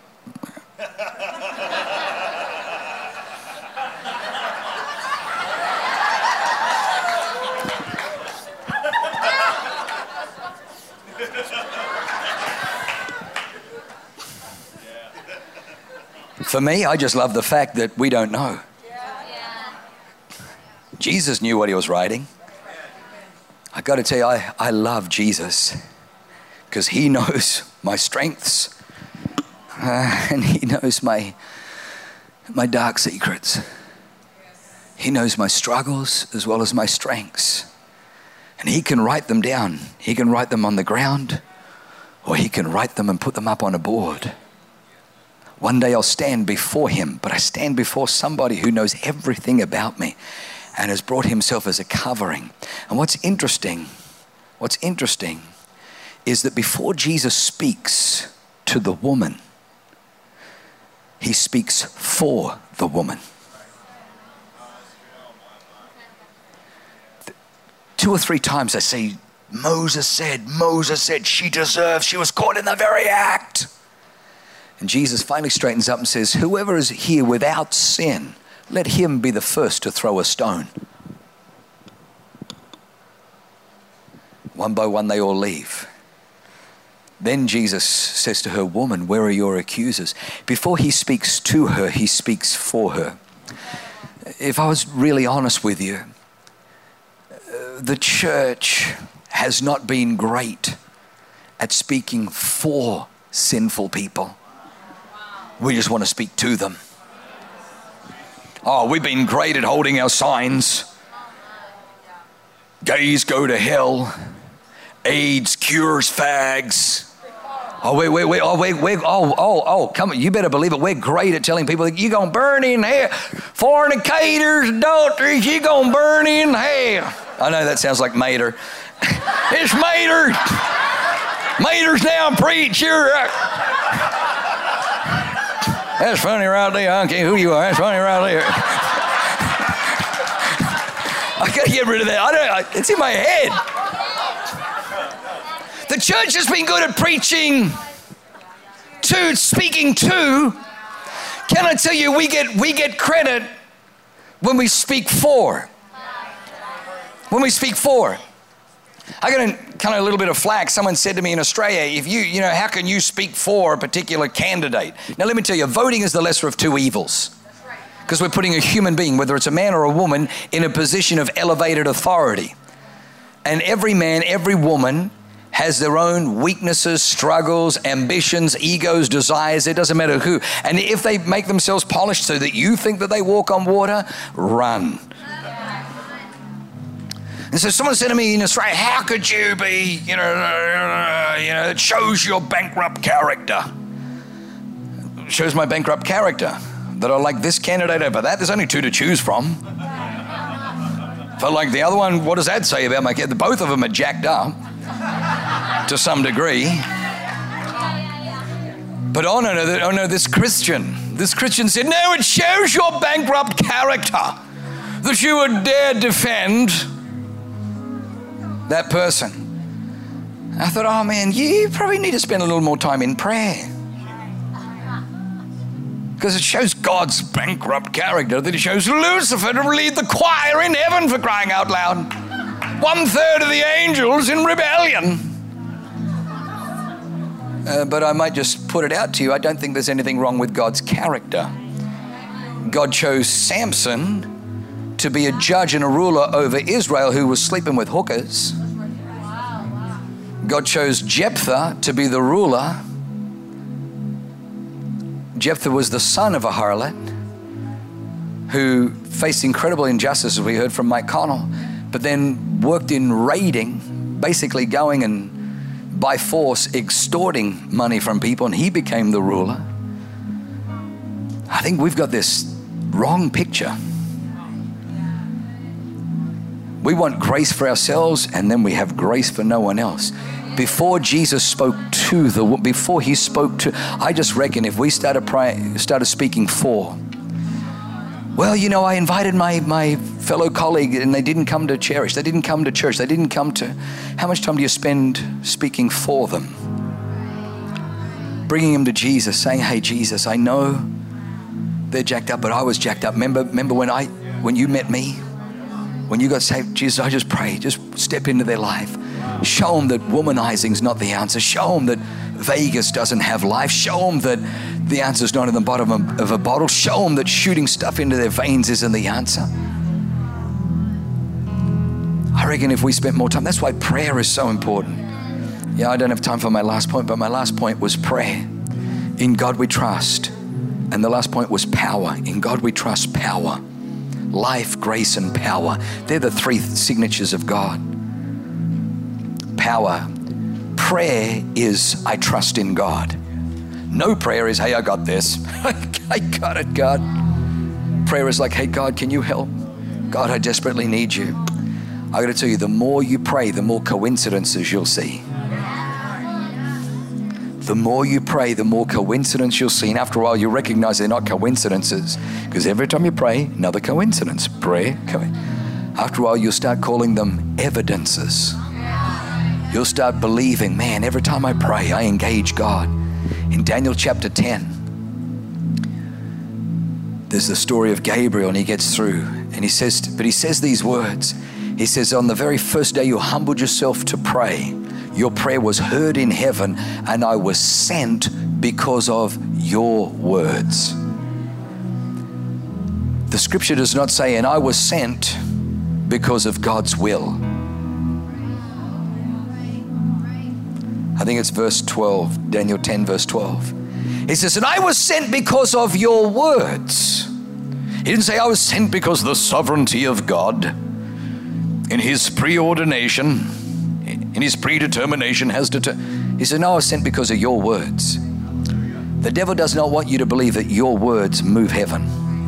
for me, I just love the fact that we don't know. Jesus knew what he was writing. I got to tell you, I love Jesus because he knows my strengths and he knows my dark secrets. He knows my struggles as well as my strengths. And he can write them down. He can write them on the ground, or he can write them and put them up on a board. One day I'll stand before him, but I stand before somebody who knows everything about me and has brought himself as a covering. And what's interesting is that before Jesus speaks to the woman, he speaks for the woman. 2 or 3 times I say, Moses said, she deserves, she was caught in the very act. And Jesus finally straightens up and says, whoever is here without sin, let him be the first to throw a stone. One by one, they all leave. Then Jesus says to her, woman, where are your accusers? Before he speaks to her, he speaks for her. If I was really honest with you, the church has not been great at speaking for sinful people. We just want to speak to them. Oh, we've been great at holding our signs. Gays go to hell. AIDS cures fags. Oh, wait. Come on, you better believe it. We're great at telling people that you're going to burn in hell. Fornicators, adulteries, you're going to burn in hell. I know that sounds like Mater. It's Mater. Mater's now preacher. That's funny right there. I don't care who you are. That's funny right there. I got to get rid of that. It's in my head. The church has been good at preaching to, speaking to. Can I tell you, we get credit when we speak for. When we speak for. I got kind of a little bit of flack. Someone said to me in Australia, if you know, how can you speak for a particular candidate? Now let me tell you, voting is the lesser of 2 evils. Because we're putting a human being, whether it's a man or a woman, in a position of elevated authority. And every man, every woman has their own weaknesses, struggles, ambitions, egos, desires. It doesn't matter who. And if they make themselves polished so that you think that they walk on water, run. And so someone said to me in Australia, how could you be, it shows your bankrupt character. It shows my bankrupt character. That I like this candidate over that. There's only 2 to choose from. If I like the other one, what does that say about my kid? Both of them are jacked up to some degree. But no, this Christian said, no, it shows your bankrupt character that you would dare defend that person. I thought, oh man, you probably need to spend a little more time in prayer. Because it shows God's bankrupt character, that it shows Lucifer to lead the choir in heaven, for crying out loud. 1/3 of the angels in rebellion. But I might just put it out to you, I don't think there's anything wrong with God's character. God chose Samson to be a judge and a ruler over Israel who was sleeping with hookers. God chose Jephthah to be the ruler. Jephthah was the son of a harlot who faced incredible injustice, as we heard from Mike Connell, but then worked in raiding, basically going and by force extorting money from people, and he became the ruler. I think we've got this wrong picture. We want grace for ourselves, and then we have grace for no one else. Before Jesus spoke to I just reckon if we started speaking for, well, you know, I invited my fellow colleague and they didn't come to cherish. They didn't come to church. They didn't come to... How much time do you spend speaking for them? Bringing them to Jesus, saying, hey, Jesus, I know they're jacked up, but I was jacked up. Remember when you met me? When you got saved, Jesus, I just pray, just step into their life. Show them that womanizing's not the answer. Show them that Vegas doesn't have life. Show them that the answer's not in the bottom of a bottle. Show them that shooting stuff into their veins isn't the answer. I reckon if we spent more time, that's why prayer is so important. Yeah, I don't have time for my last point, but my last point was prayer. In God we trust. And the last point was power. In God we trust, power. Life, grace, and power. They're the three signatures of God. Power. Prayer is, I trust in God. No prayer is, hey, I got this. I got it, God. Prayer is like, hey, God, can you help? God, I desperately need you. I got to tell you, the more you pray, the more coincidences you'll see. The more you pray, the more coincidence you'll see. And after a while, you recognize they're not coincidences, because every time you pray, another coincidence. After a while, you'll start calling them evidences. You'll start believing, man, every time I pray, I engage God. In Daniel chapter 10, there's the story of Gabriel, and he gets through, and he says these words. He says, on the very first day you humbled yourself to pray, your prayer was heard in heaven, and I was sent because of your words. The scripture does not say, and I was sent because of God's will. I think it's verse 12, Daniel 10, verse 12. He says, and I was sent because of your words. He didn't say, I was sent because of the sovereignty of God in his preordination, in his predetermination he said, no, I was sent because of your words. The devil does not want you to believe that your words move heaven.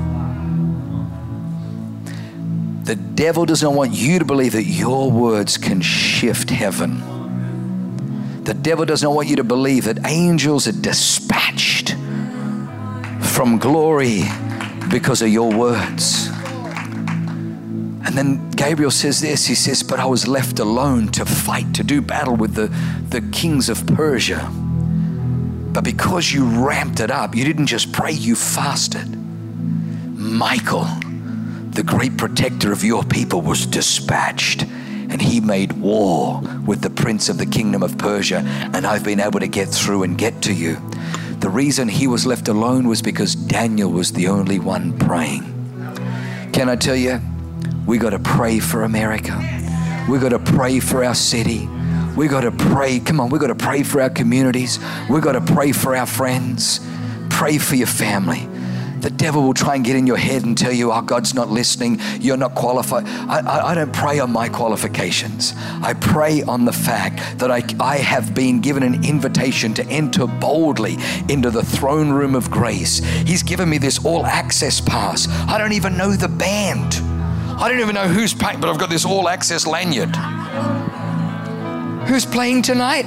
The devil does not want you to believe that your words can shift heaven. The devil does not want you to believe that angels are dispatched from glory because of your words. And then Gabriel says this, he says, but I was left alone to fight, to do battle with the kings of Persia. But because you ramped it up, you didn't just pray, you fasted. Michael, the great protector of your people, was dispatched, and he made war with the prince of the kingdom of Persia, and I've been able to get through and get to you. The reason he was left alone was because Daniel was the only one praying. Can I tell you, we got to pray for America. We got to pray for our city. We got to pray, we got to pray for our communities. We got to pray for our friends. Pray for your family. The devil will try and get in your head and tell you, oh, God's not listening, you're not qualified. I don't pray on my qualifications. I pray on the fact that I have been given an invitation to enter boldly into the throne room of grace. He's given me this all access pass. I don't even know the band. I don't even know who's playing, but I've got this all access lanyard. Who's playing tonight?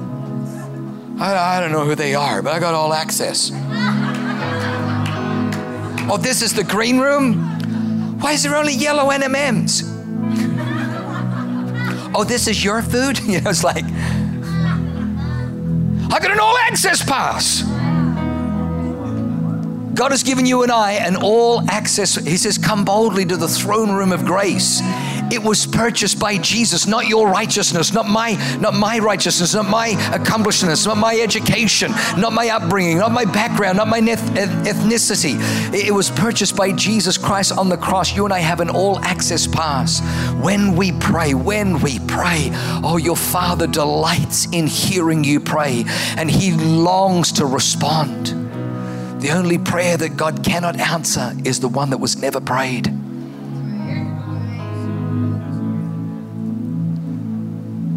I don't know who they are, but I got all access. Oh, this is the green room? Why is there only yellow M&Ms? Oh, this is your food? You know, it's like, I got an all access pass. God has given you and I an all access. He says, come boldly to the throne room of grace. It was purchased by Jesus, not your righteousness, not my righteousness, not my accomplishments, not my education, not my upbringing, not my background, not my ethnicity. It was purchased by Jesus Christ on the cross. You and I have an all access pass. When we pray, oh, your Father delights in hearing you pray, and he longs to respond. The only prayer that God cannot answer is the one that was never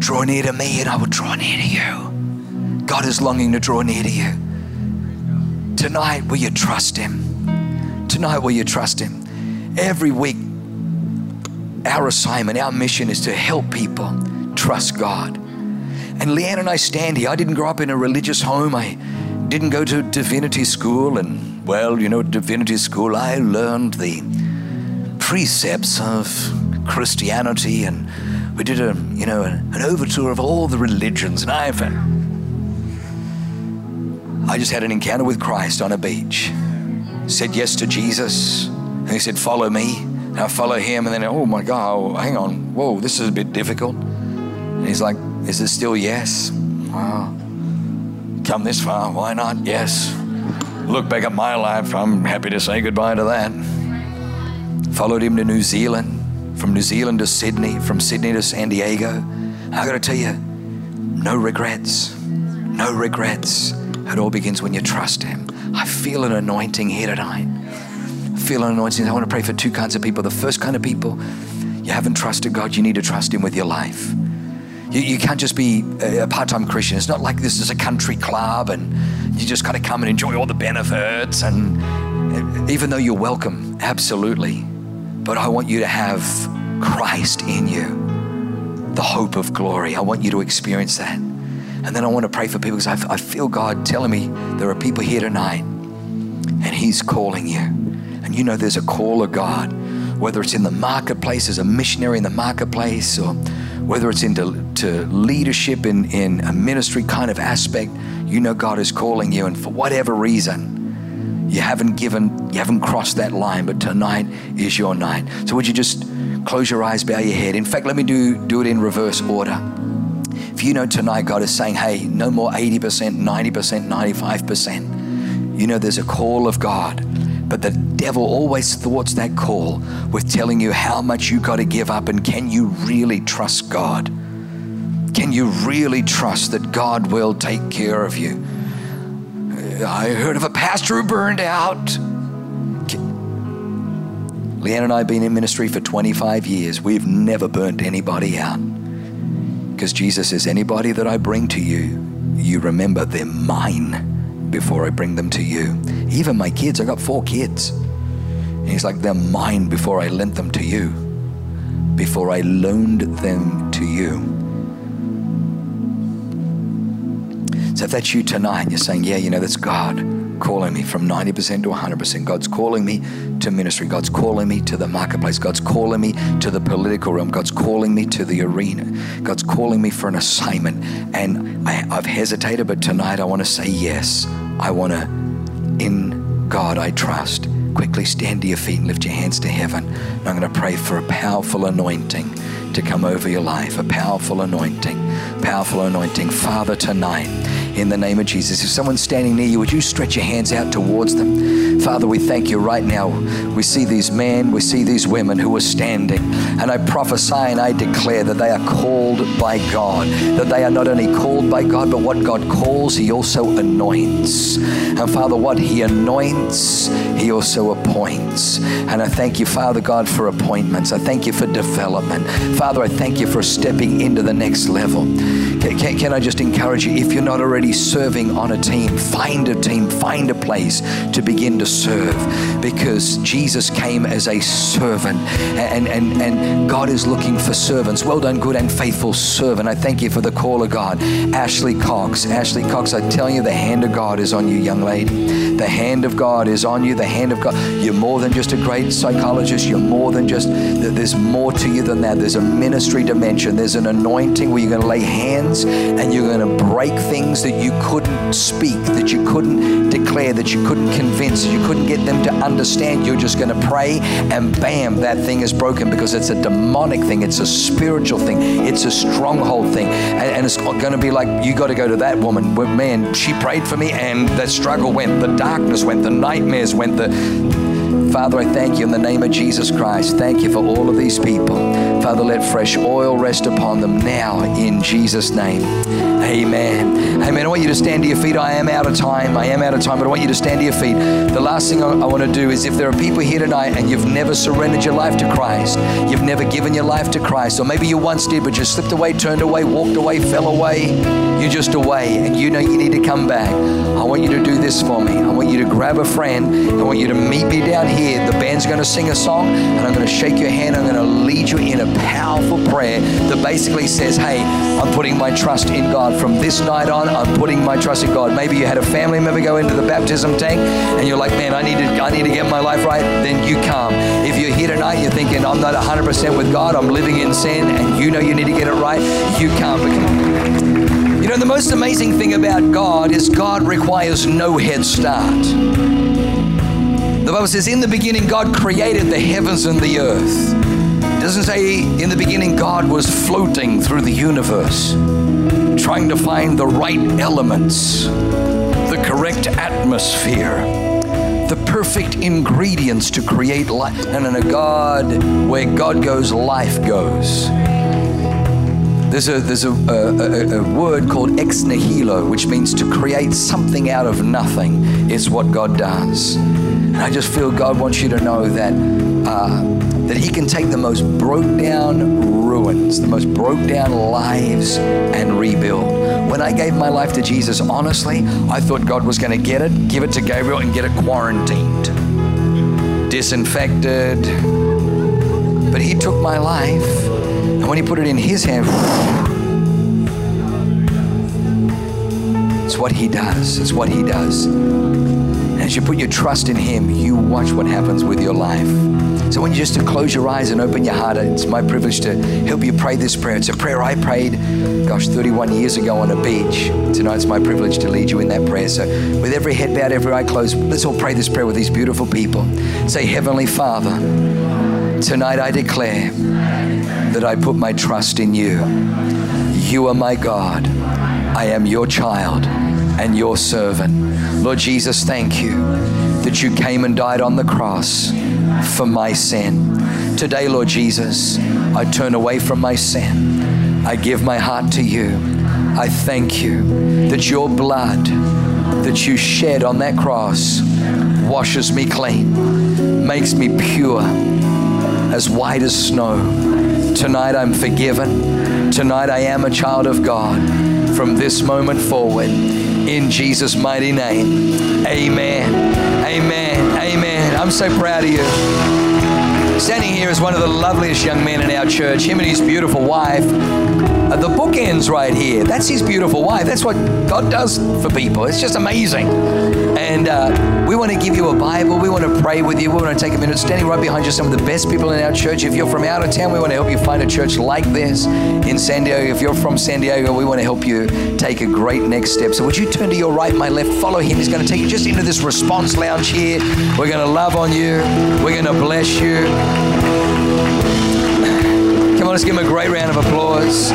Draw near to me and I will draw near to you. God is longing to draw near to you. Tonight, will you trust him? Tonight, will you trust him? Every week, our assignment, our mission is to help people trust God. And Leanne and I stand here. I didn't grow up in a religious home. I didn't go to divinity school. And well, divinity school, I learned the precepts of Christianity, and we did an overture of all the religions. And I just had an encounter with Christ on a beach. Said yes to Jesus. And he said, follow me. And I follow him. And then, oh my God, hang on. Whoa, this is a bit difficult. And he's like, is it still yes? Wow. Come this far, why not? Yes. Look back at my life, I'm happy to say goodbye to that. Followed him to New Zealand, from New Zealand to Sydney, from Sydney to San Diego. I got to tell you, no regrets. No regrets. It all begins when you trust him. I feel an anointing here tonight. I feel an anointing. I want to pray for two kinds of people. The first kind of people, you haven't trusted God, you need to trust him with your life. You can't just be a part-time Christian. It's not like this is a country club and you just got to come and enjoy all the benefits. And even though you're welcome, absolutely. But I want you to have Christ in you, the hope of glory. I want you to experience that. And then I want to pray for people because I feel God telling me there are people here tonight and he's calling you. And there's a call of God, whether it's in the marketplace as a missionary in the marketplace, or whether it's into leadership in a ministry kind of aspect. God is calling you, and for whatever reason, you haven't crossed that line, but tonight is your night. So would you just close your eyes, bow your head. In fact, let me do it in reverse order. If tonight God is saying, hey, no more 80%, 90%, 95%. There's a call of God. But the devil always thwarts that call with telling you how much you got to give up, and can you really trust God? Can you really trust that God will take care of you? I heard of a pastor who burned out. Leanne and I have been in ministry for 25 years. We've never burnt anybody out. Because Jesus says, anybody that I bring to you, you remember they're mine before I bring them to you. Even my kids, I got 4 kids. And he's like, they're mine before I lent them to you. Before I loaned them to you. So if that's you tonight, you're saying, yeah, that's God calling me from 90% to 100%. God's calling me to ministry. God's calling me to the marketplace. God's calling me to the political realm. God's calling me to the arena. God's calling me for an assignment. And I've hesitated, but tonight I want to say yes. I want to, in God I trust. Quickly stand to your feet and lift your hands to heaven. And I'm going to pray for a powerful anointing to come over your life. A powerful anointing. Powerful anointing. Father, tonight, in the name of Jesus, if someone's standing near you, would you stretch your hands out towards them? Father, we thank you right now. We see these men, we see these women who are standing, and I prophesy and I declare that they are called by God, that they are not only called by God, but what God calls, he also anoints. And Father, what he anoints, he also appoints. And I thank you, Father God, for appointments. I thank you for development. Father, I thank you for stepping into the next level. Can I just encourage you, if you're not already serving on a team, find a place to begin to serve, because Jesus came as a servant, and God is looking for servants. Well done, good and faithful servant. I thank you for the call of God. Ashley Cox, I tell you, the hand of God is on you, young lady. The hand of God is on you, the hand of God. You're more than just a great psychologist. You're more than just, there's more to you than that. There's a ministry dimension. There's an anointing where you're going to lay hands and you're going to break things that you couldn't speak, that you couldn't declare, that you couldn't convince, that you couldn't get them to understand. You're just going to pray and bam, that thing is broken, because it's a demonic thing. It's a spiritual thing. It's a stronghold thing. And it's going to be like, you got to go to that woman. Man, she prayed for me and that struggle went, the darkness went, the nightmares went, Father, I thank you in the name of Jesus Christ. Thank you for all of these people. Father, let fresh oil rest upon them now in Jesus' name. Amen. Amen. I want you to stand to your feet. I am out of time, but I want you to stand to your feet. The last thing I want to do is, if there are people here tonight and you've never surrendered your life to Christ, you've never given your life to Christ, or maybe you once did, but you slipped away, turned away, walked away, fell away, you're just away, and you know you need to come back. I want you to do this for me. I want you to grab a friend. I want you to meet me down here. The band's going to sing a song, and I'm going to shake your hand. I'm going to lead you in a powerful prayer that basically says, hey, I'm putting my trust in God. From this night on, I'm putting my trust in God. Maybe you had a family member go into the baptism tank, and you're like, man, I need to get my life right. Then you come. If you're here tonight, you're thinking, I'm not 100% with God, I'm living in sin, and you know you need to get it right, you come. You know, the most amazing thing about God is God requires no head start. The Bible says, in the beginning, God created the heavens and the earth. It doesn't say in the beginning God was floating through the universe, trying to find the right elements, the correct atmosphere, the perfect ingredients to create life. No, God, where God goes, life goes. There's a word called ex nihilo, which means to create something out of nothing. It's what God does. And I just feel God wants you to know that He can take the most broke down ruins, the most broke down lives, and rebuild. When I gave my life to Jesus, honestly, I thought God was going to get it, give it to Gabriel, and get it quarantined, disinfected. But He took my life, and when He put it in His hand, it's what He does. It's what He does. And as you put your trust in Him, you watch what happens with your life. So I want you just to close your eyes and open your heart. It's my privilege to help you pray this prayer. It's a prayer I prayed, 31 years ago on a beach. Tonight's my privilege to lead you in that prayer. So with every head bowed, every eye closed, let's all pray this prayer with these beautiful people. Say, Heavenly Father, tonight I declare that I put my trust in you. You are my God. I am your child and your servant. Lord Jesus, thank you that you came and died on the cross for my sin. Today, Lord Jesus, I turn away from my sin. I give my heart to you. I thank you that your blood that you shed on that cross washes me clean, makes me pure, as white as snow. Tonight I'm forgiven. Tonight I am a child of God. From this moment forward, in Jesus' mighty name, amen. Amen. Amen. I'm so proud of you. Standing here is one of the loveliest young men in our church, him and his beautiful wife. The bookends right here. That's his beautiful wife. That's what God does for people. It's just amazing. And we want to give you a Bible. We want to pray with you. We want to take a minute. Standing right behind you, some of the best people in our church. If you're from out of town, we want to help you find a church like this in San Diego. If you're from San Diego, we want to help you take a great next step. So would you turn to your right, my left, follow him. He's going to take you just into this response lounge here. We're going to love on you. We're going to bless you. Come on, let's give him a great round of applause.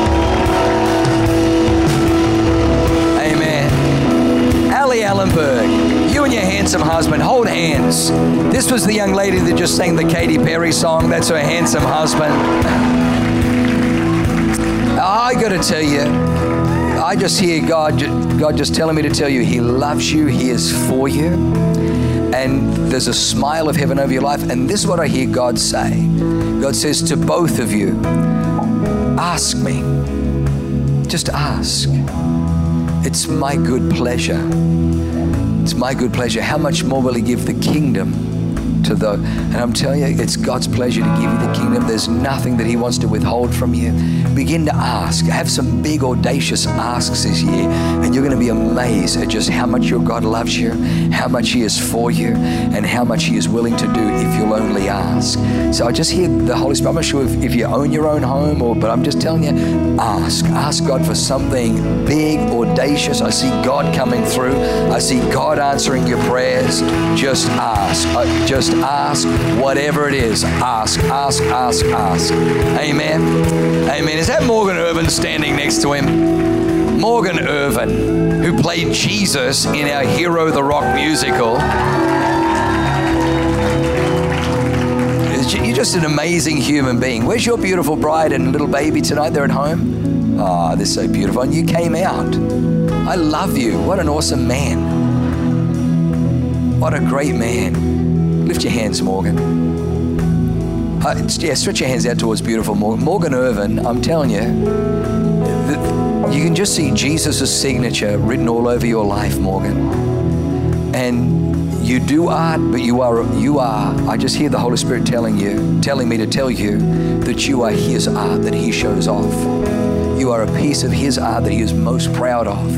Amen. Ali Allenberg, you and your handsome husband, hold hands. This was the young lady that just sang the Katy Perry song. That's her handsome husband. I got to tell you, I just hear God just telling me to tell you, He loves you, He is for you, and there's a smile of heaven over your life. And this is what I hear God say. God says to both of you, ask me. Just ask. It's my good pleasure. It's my good pleasure. How much more will He give the kingdom to the... And I'm telling you, it's God's pleasure to give you the kingdom. There's nothing that He wants to withhold from you. Begin to ask. Have some big, audacious asks this year, and you're going to be amazed at just how much your God loves you, how much He is for you, and how much He is willing to do if you'll only ask. So I just hear the Holy Spirit. I'm not sure if you own your own home, but I'm just telling you, ask. Ask God for something big, audacious. I see God coming through. I see God answering your prayers. Just ask. Just ask whatever it is. Ask, ask, ask, ask. Amen. Amen. Is that Morgan Irvin standing next to him? Morgan Irvin, who played Jesus in our Hero the Rock musical. you're just an amazing human being. Where's your beautiful bride and little baby tonight? They're at home? Oh, they're so beautiful. And you came out. I love you. What an awesome man. What a great man. Lift your hands, Morgan. Stretch your hands out towards beautiful Morgan. Morgan Irvin, I'm telling you, you can just see Jesus' signature written all over your life, Morgan. And you do art, but you are, I just hear the Holy Spirit telling me to tell you that you are His art that He shows off. You are a piece of His art that He is most proud of.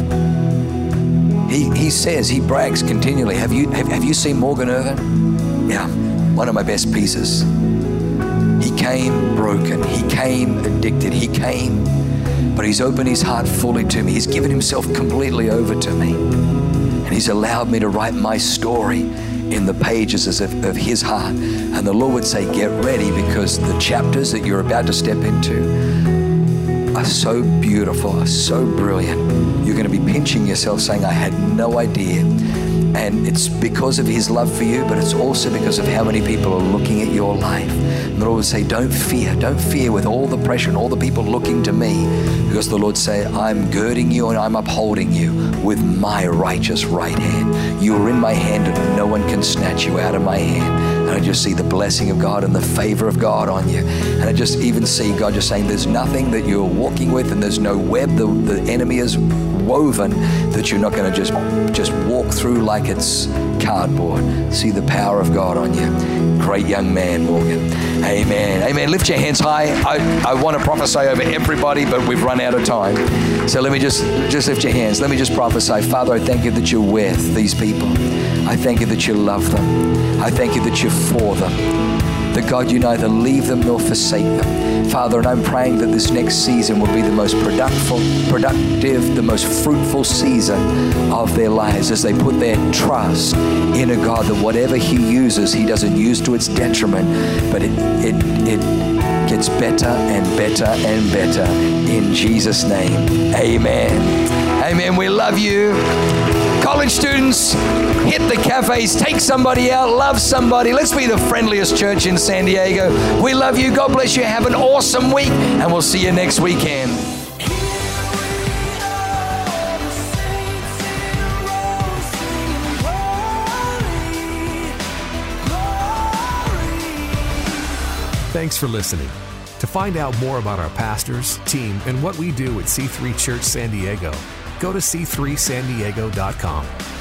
He says, He brags continually. Have you seen Morgan Irvin? Yeah, one of my best pieces. He came broken. He came addicted. He came, but He's opened His heart fully to me. He's given Himself completely over to me. And He's allowed me to write my story in the pages of His heart. And the Lord would say, get ready, because the chapters that you're about to step into are so beautiful, are so brilliant. You're going to be pinching yourself saying, I had no idea. And it's because of His love for you, but it's also because of how many people are looking at your life. And the Lord would say, don't fear with all the pressure and all the people looking to me, because the Lord say, I'm girding you and I'm upholding you with my righteous right hand. You are in my hand and no one can snatch you out of my hand. And I just see the blessing of God and the favor of God on you. And I just even see God just saying, there's nothing that you're walking with, and there's no web the enemy has woven that you're not going to just walk through like it's cardboard. See the power of God on you. Great young man, Morgan. Amen. Amen. Lift your hands high. I want to prophesy over everybody, but we've run out of time. So let me just lift your hands. Let me just prophesy. Father, I thank you that you're with these people. I thank you that you love them. I thank you that you're for them. That God, you neither leave them nor forsake them. Father, and I'm praying that this next season will be the most productive, the most fruitful season of their lives as they put their trust in a God that whatever He uses, He doesn't use to its detriment, but it gets better and better and better in Jesus' name. Amen. Amen. We love you. College students, hit the cafes, take somebody out, love somebody. Let's be the friendliest church in San Diego. We love you. God bless you. Have an awesome week, and we'll see you next weekend. Thanks for listening. To find out more about our pastors, team, and what we do at C3 Church San Diego, go to c3sandiego.com.